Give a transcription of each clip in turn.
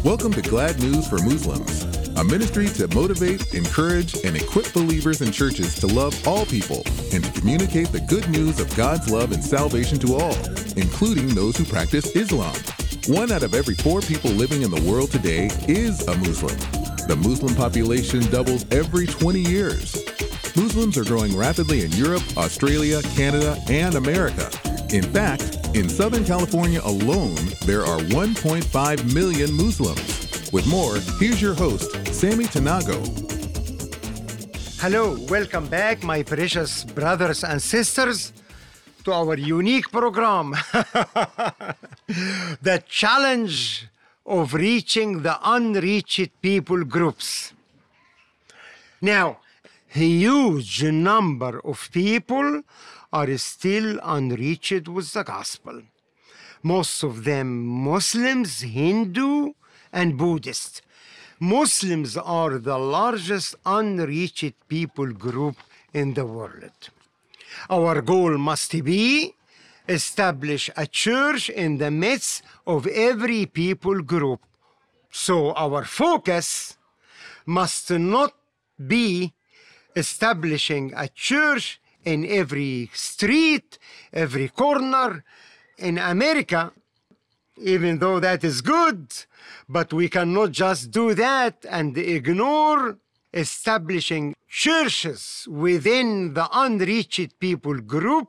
Welcome to Glad News for Muslims, a ministry to motivate, encourage, and equip believers and churches to love all people and to communicate the good news of God's love and salvation to all, including those who practice Islam. 1 out of every 4 people living in the world today is a Muslim. The Muslim population doubles every 20 years. Muslims are growing rapidly in Europe, Australia, Canada, and America. In fact, in Southern California alone, there are 1.5 million Muslims. With more, here's your host, Sammy Tanago. Hello, welcome back, my precious brothers and sisters, to our unique program, the challenge of reaching the unreached people groups. Now, a huge number of people are still unreached with the gospel. Most of them Muslims, Hindu, and Buddhist. Muslims are the largest unreached people group in the world. Our goal must be establish a church in the midst of every people group. So our focus must not be establishing a church in every street, every corner. In America, even though that is good, but we cannot just do that and ignore establishing churches within the unreached people group,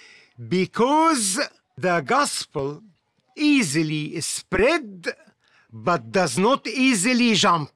because the gospel easily spread but does not easily jump.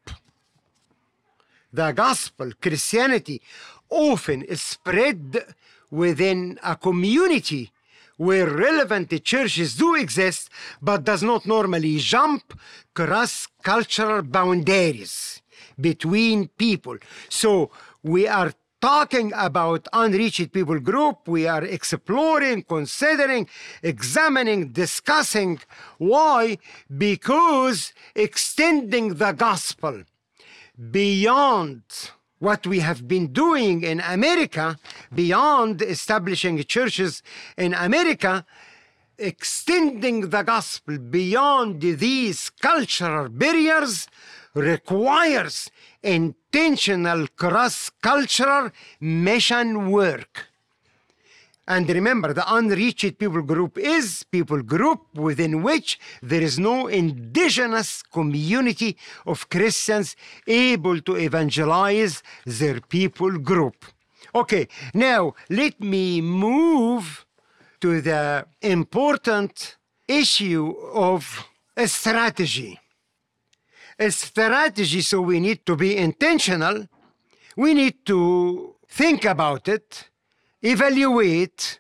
The gospel, Christianity, often spread within a community where relevant churches do exist, but does not normally jump cross-cultural boundaries between people. So we are talking about unreached people group. We are exploring, considering, examining, discussing. Why? Because extending the gospel beyond what we have been doing in America, beyond establishing churches in America, extending the gospel beyond these cultural barriers requires intentional cross-cultural mission work. And remember, the unreached people group is people group within which there is no indigenous community of Christians able to evangelize their people group. Okay, now let me move to the important issue of a strategy. A strategy, so we need to be intentional. We need to think about it, evaluate,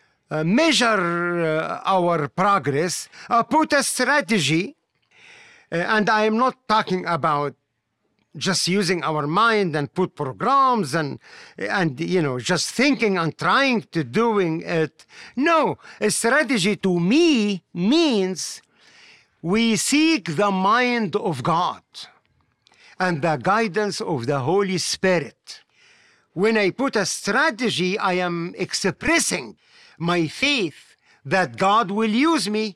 measure our progress, put a strategy. And I am not talking about just using our mind and put programs and just thinking and trying to doing it. No, a strategy to me means we seek the mind of God and the guidance of the Holy Spirit. When I put a strategy, I am expressing my faith that God will use me.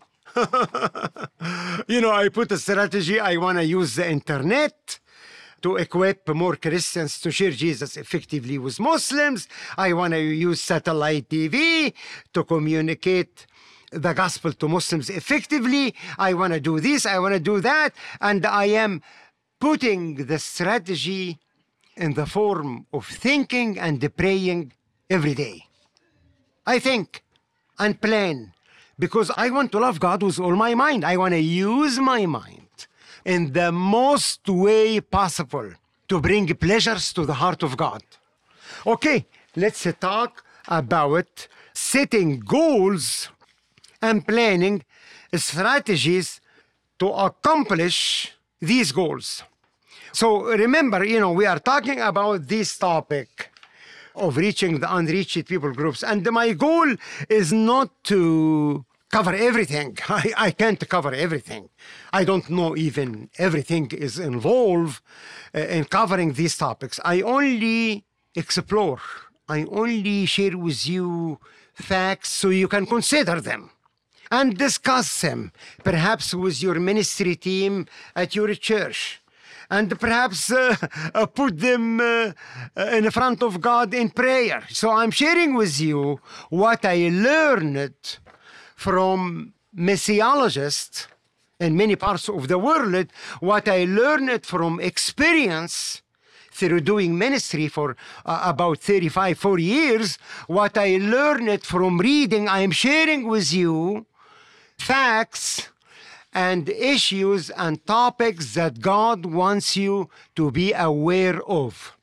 I put a strategy, I want to use the internet to equip more Christians to share Jesus effectively with Muslims. I want to use satellite TV to communicate the gospel to Muslims effectively. I want to do this, I want to do that. And I am putting the strategy in the form of thinking and praying every day. I think and plan because I want to love God with all my mind. I want to use my mind in the most way possible to bring pleasures to the heart of God. Okay, let's talk about setting goals and planning strategies to accomplish these goals. So remember, we are talking about this topic of reaching the unreached people groups. And my goal is not to cover everything. I can't cover everything. I don't know even everything is involved in covering these topics. I only explore. I only share with you facts so you can consider them. and discuss them, perhaps with your ministry team at your church, and perhaps put them in front of God in prayer. So I'm sharing with you what I learned from missiologists in many parts of the world, what I learned from experience through doing ministry for about 35, 40 years, what I learned from reading. I am sharing with you facts and issues and topics that God wants you to be aware of.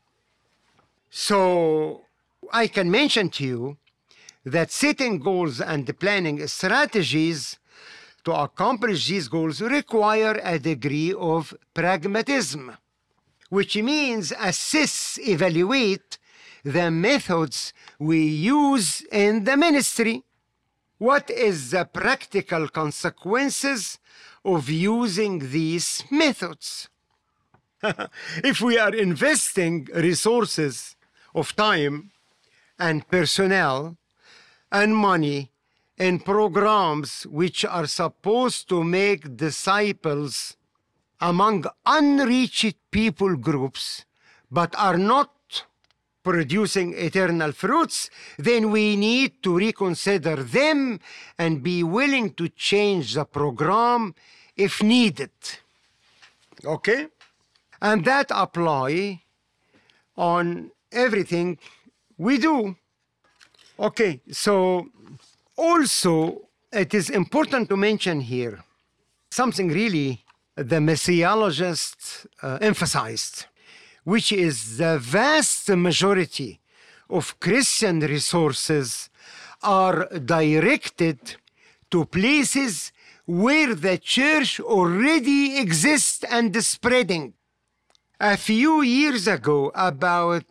So I can mention to you that setting goals and planning strategies to accomplish these goals require a degree of pragmatism, which means assess, evaluate the methods we use in the ministry. What is the practical consequences of using these methods? If we are investing resources of time and personnel and money in programs which are supposed to make disciples among unreached people groups, but are not producing eternal fruits, then we need to reconsider them and be willing to change the program if needed. Okay? And that apply on everything we do. Okay, so also it is important to mention here something really the missiologists emphasized, which is the vast majority of Christian resources are directed to places where the church already exists and is spreading. A few years ago, about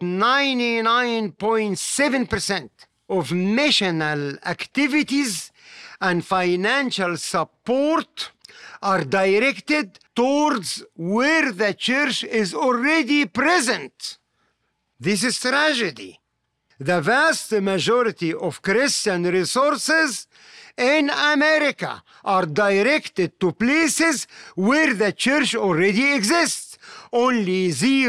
99.7% of missional activities and financial support are directed towards where the church is already present. This is tragedy. The vast majority of Christian resources in America are directed to places where the church already exists. Only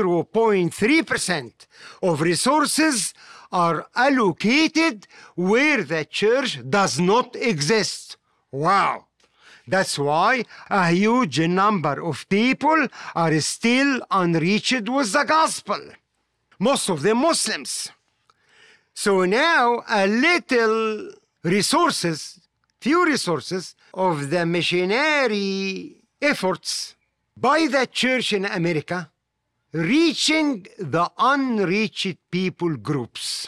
0.3% of resources are allocated where the church does not exist. Wow! That's why a huge number of people are still unreached with the gospel. Most of them Muslims. So now a little resources, few resources of the missionary efforts by the church in America reaching the unreached people groups.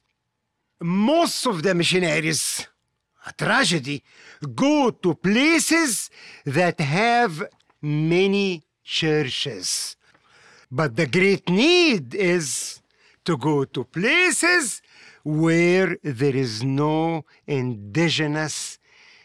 Most of the missionaries, a tragedy, go to places that have many churches. But the great need is to go to places where there is no indigenous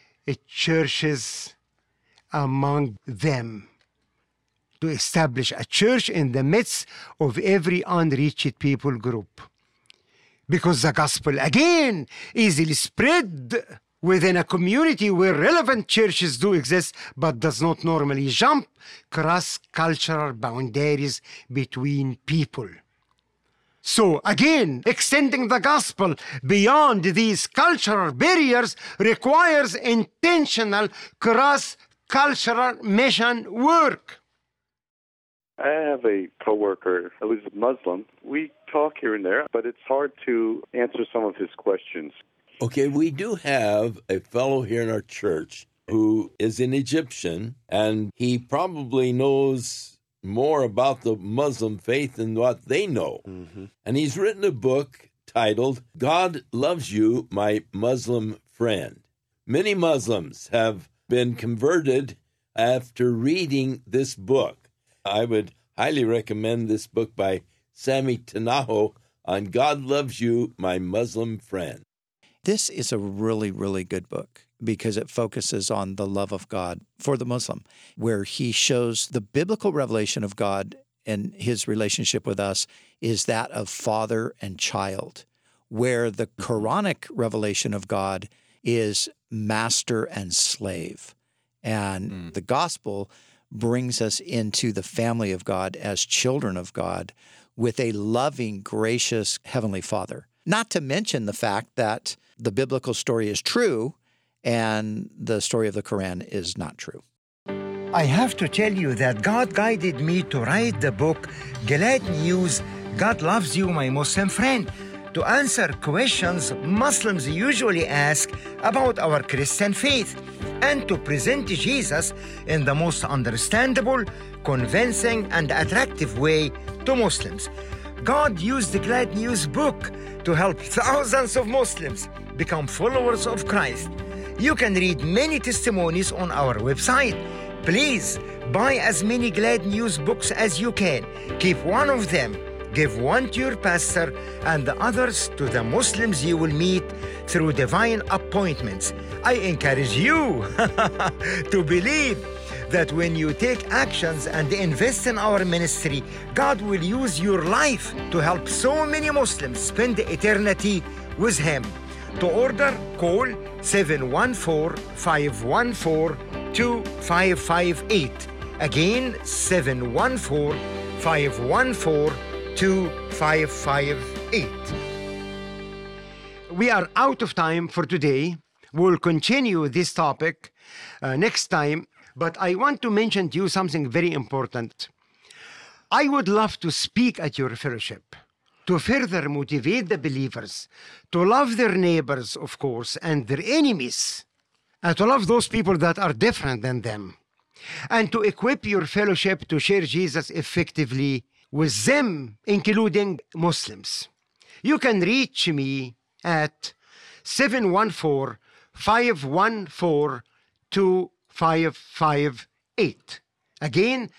churches among them, to establish a church in the midst of every unreached people group. Because the gospel, again, easily spread within a community where relevant churches do exist, but does not normally jump cross-cultural boundaries between people. So again, extending the gospel beyond these cultural barriers requires intentional cross-cultural mission work. I have a coworker who's Muslim. We talk here and there, but it's hard to answer some of his questions. Okay, we do have a fellow here in our church who is an Egyptian, and he probably knows more about the Muslim faith than what they know. Mm-hmm. And he's written a book titled, God Loves You, My Muslim Friend. Many Muslims have been converted after reading this book. I would highly recommend this book by Sami Tanaho on God Loves You, My Muslim Friend. This is a really, really good book because it focuses on the love of God for the Muslim, where he shows the biblical revelation of God and his relationship with us is that of father and child, where the Quranic revelation of God is master and slave. And the gospel brings us into the family of God as children of God with a loving, gracious Heavenly Father. Not to mention the fact that the biblical story is true and the story of the Quran is not true. I have to tell you that God guided me to write the book, Glad News, God Loves You, My Muslim Friend, to answer questions Muslims usually ask about our Christian faith and to present Jesus in the most understandable, convincing, and attractive way to Muslims. God used the Glad News book to help thousands of Muslims become followers of Christ. You can read many testimonies on our website. Please buy as many Glad News books as you can. Keep one of them. Give one to your pastor and the others to the Muslims you will meet through divine appointments. I encourage you to believe that when you take actions and invest in our ministry, God will use your life to help so many Muslims spend eternity with Him. To order, call 714-514-2558. Again, 714-514-2558. We are out of time for today. We'll continue this topic next time, but I want to mention to you something very important. I would love to speak at your fellowship to further motivate the believers to love their neighbors, of course, and their enemies, and to love those people that are different than them, and to equip your fellowship to share Jesus effectively with them, including Muslims. You can reach me at 714-514-2558. Again,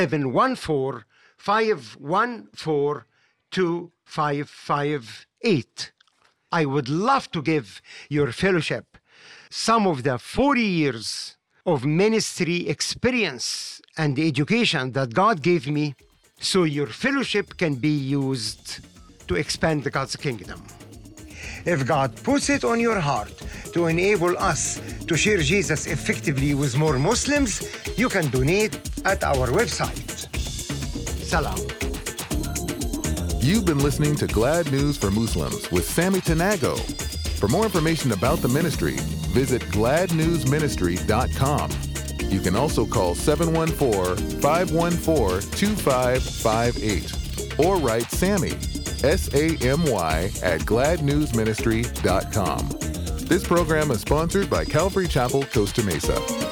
714-514-2558. I would love to give your fellowship some of the 40 years of ministry experience and education that God gave me, so your fellowship can be used to expand God's kingdom. If God puts it on your heart to enable us to share Jesus effectively with more Muslims, you can donate at our website. Salam. You've been listening to Glad News for Muslims with Sammy Tanago. For more information about the ministry, visit gladnewsministry.com. You can also call 714-514-2558 or write Sammy, SAMY, at gladnewsministry.com. This program is sponsored by Calvary Chapel, Costa Mesa.